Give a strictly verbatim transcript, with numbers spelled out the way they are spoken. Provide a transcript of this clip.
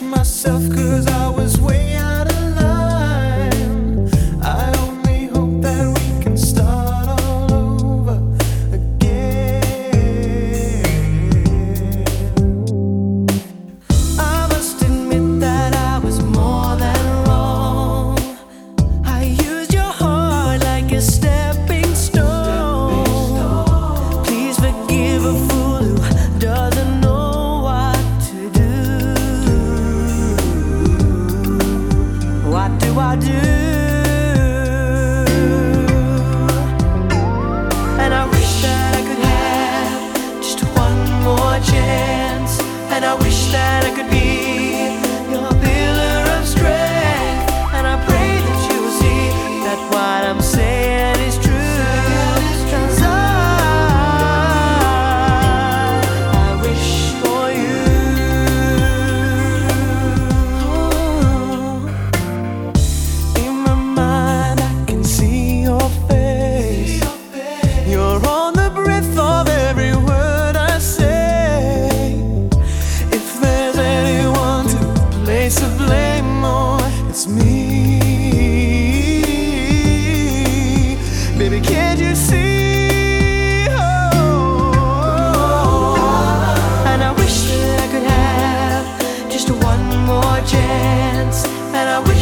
myself 'cause I was way out of line. I only hope that we can start all over again. I must admit that I was more than wrong. I used your heart like a stepping stone. Please forgive a fool who doesn't know what to do. What do I do? And I wish that I could have just one more chance. And I wish that I could be your pillar of strength. And I pray that you will see that what I'm saying is true. 'Cause I, I wish for you. In my mind I can see your face. You're on the breath of every word I say. If there's anyone to place the blame on, it's me. Baby, can't you see? Oh, and I wish that I could have just one more chance. And I wish